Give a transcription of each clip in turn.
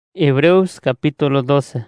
Hebreos capítulo 12.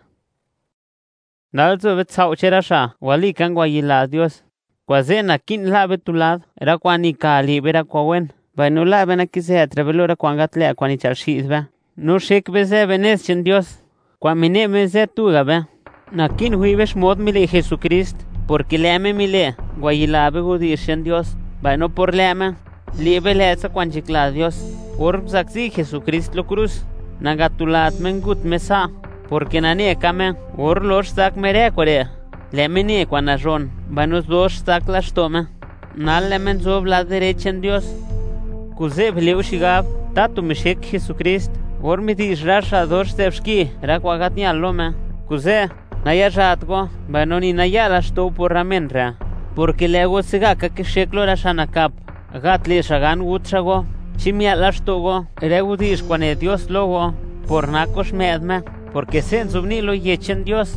Nalzo betzao cherasha, wali kan guayila Dios. Kwazena kin la betulad, era kwani kali bera kwawen. Baino la bena kise atrevelora kwangatle kwani chalshizba. No shek beze benes chen Dios. Kwamine meze tugabe. Na kin huibesh mod mile Jesucrist, porque leme mile, guayila begudi chen Dios. Baino por leme, liebe leza kwanchikla Dios. Por zaxi Jesucrist lo cruz. Nagatulat mengut mesa, porque nane kame, or los sak merekore. Lemini kwanajon, banus dos sak lastome. Nal lemen zob la derecha en Dios. Kuze bleushigab, tatu mishek Jesucrist, or mitis rasha dos tevski, rakwagatni alome. Kuze, nayashatgo, banoni nayalasto por ramenra. Porque lego sigaka que sheklo rashanakap, gatli shagan utsago. Chimia lastogo, eregudis cuane Dios logo, por nacos medme, porque sen subnilo yechen Dios.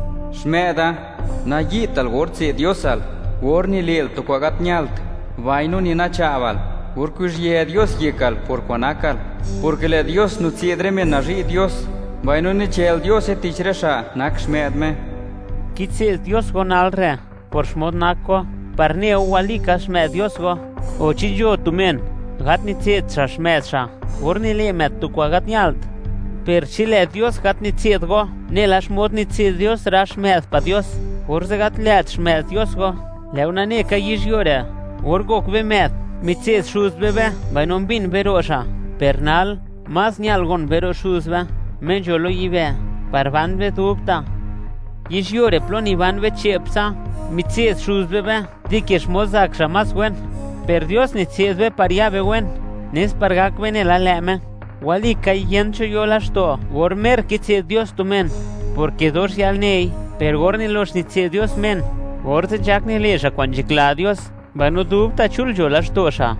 Smeda, na yital gortse Diosal, gorni lel to kwagat nyalt, vaino ni na chaval, urkush ye Dios yekal por kwanakal, porque le Dios nu tsiedreme na ri Dios, vaino ni chel Dios etichresha, nak smedme. Kitse Dios gonalre, por smod nako, parneo walika smed Dios go, o chillo tumen. Gatni tsiet shashmetsha, urni limet tu kwagat nyalt. Per chile Dios gatni tsiet go, nelash modni tsiet Dios rashmet pa Dios. Urze gat let shmet Dios go, leuna neka yishyore. Urgo kvemet, mi tsiet shuz bebe, bainon bin berosha. Pernal, mas nyalgon bero shuzbe, menjolo yive, parvan be tupta. Yishyore ploni van be chepsa, mi tsiet shuz bebe, dikesh mozak shamas wen. Per Dios ni tsiedbe pariabe wen, nes pargak wen el aleme. Wali kayencho yo lasto, gormer ki tsied Dios tu men, porque dos yal nei, per gorni los ni tsied Dios men. Gorte jak ni lesha kwanjikla Dios, banu dubta chul yo lasto sha.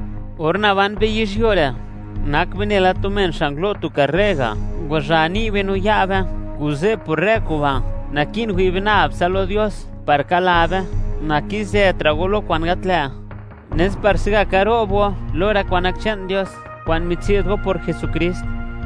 Orna van be yishyore, nak wen el tu men shanglo tu carrega, guajani venu yabe, kuze purrekuva, nakin huibna absalo Dios, parkalabe, nakize tragolo kwangatlea. Nes parsiga carobo, lora kwanakchan Dios, kwan mitzidgo por Jesucrist.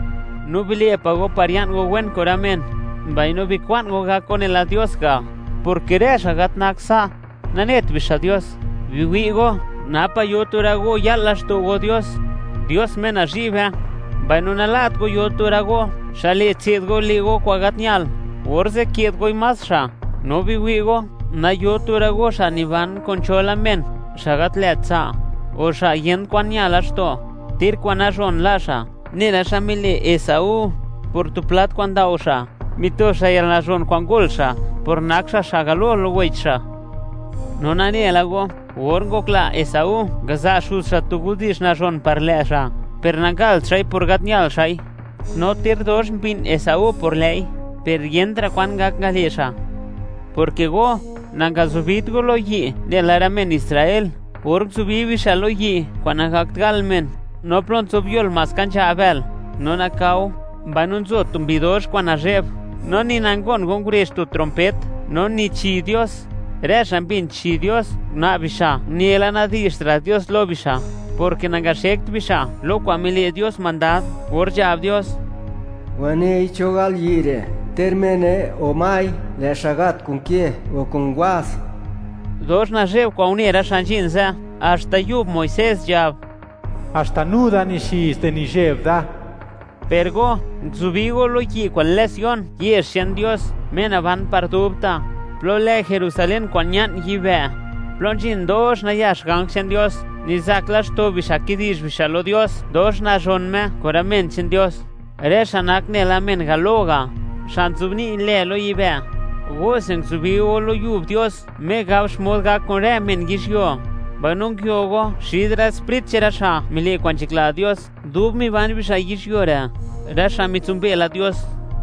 No bilie pagó parian go wen koramen, baino bi kwan go ga con el Dios ga, porque resha gat naksa, nanet bisha Dios, viwigo, napa yoturago yalasto go Dios, Dios men ajive, baino nalat go yoturago, shale tzidgo ligo kwagatnyal, orze kietgo imasha, no viwigo, na yoturago shanivan conchola men. Shagat letza, o sha yen kwanya lasto, tir kwanajon lasha, nera shamile Esaú, por tu plat kwanda osha, mitosha yalajon kwangolsha, por naksha shagalol weicha. Nonani elago, worgokla Esaú, gaza shusha tugudish najon parlesha, pernagal chay por gatnyal shay. No tir dos bin Esaú por ley, per yentra kwangak galesha. Porque go, Nangazubit lo yi, de laramen Israel, urg subivi shalo yi, kwanagakgalmen, no pronto viol mas cancha abel, no nakau, banunzo tumbidos kwanajeb, no ni nangon gongresh tu trompet, no ni chi Dios, reshan bin chi Dios, na bisha, ni el anadistra Dios lo bisha, porque nangashekt bisha, lo kwamile Dios mandad, urja Dios. Wane chogal yire. Termene o mai le shagat con kie o con guas. Dos najev kwa unera shanjinza, hasta yub Moisés jab. Hasta nuda ni shiste ni jev da. Pergo, zubigo lo yi kwa lesión, yeshen Dios, mena van partubta. Plole Jerusalén kwa nyan yive. Plonjin dos na yash gangshen Dios, ni zaklash to bishakidish bishalo Dios, dos na jonme, koramenchen Dios. Reshanak ne lamen galoga. Shanzubni le lo yibe. Goseng subi o lo yub Dios. Me gavsh modga con remen gishyo. Banung kyogo. Shidra sprit cherasha. Mile kwanchikla Dios. Dub mi van bisha gishyore. Rasha mitzumbela Dios.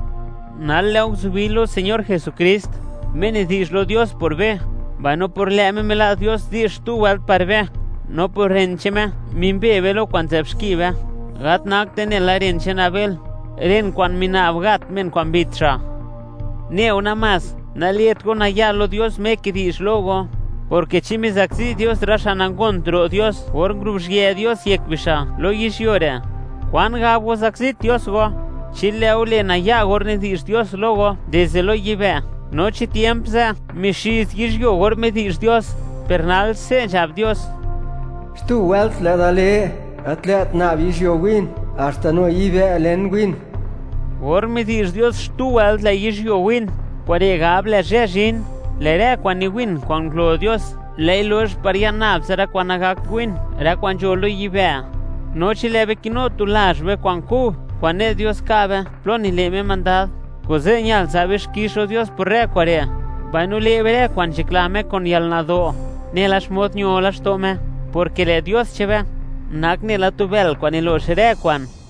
Nal leong subi lo Señor Jesucrist. Mene dish lo Dios por ve. Bano por leme me la Dios dish tu wal par ve. No por rencheme. Mimbe velo kwantepskive. Gat nak tene la renchen abel. Ren kwan mina abgat men kwan bitra. Ne una más, naliet con ayalo Dios me kidis logo, porque chimizaxi Dios rashan encontro Dios, or grubshye Dios yekbisha, lo yishyore. Kwan gabo zaxi Dios go, Chile ule na ya gorne Dios logo desde lo lleve. Noche tiempo mi shis yo gorme Dios pernal se jab Dios. Stu welt la dale atlet na visio win hasta no ibe len win. Gorme Dios tu welt la yo win. Puede gable jejin le re kwani win con glo Dios. Le los parianab será quan agak win era quan yo lo lleve. Noche leve kino tu las ve quan ku quan Dios cabe ploni le me mandad. Coseñal sabes quiso Dios por recuare. Vainu le veré quan chiclame con yal nado. Ne las mot las tome. Porque le Dios cheve. Nak ne la tubel quan lo seré quan.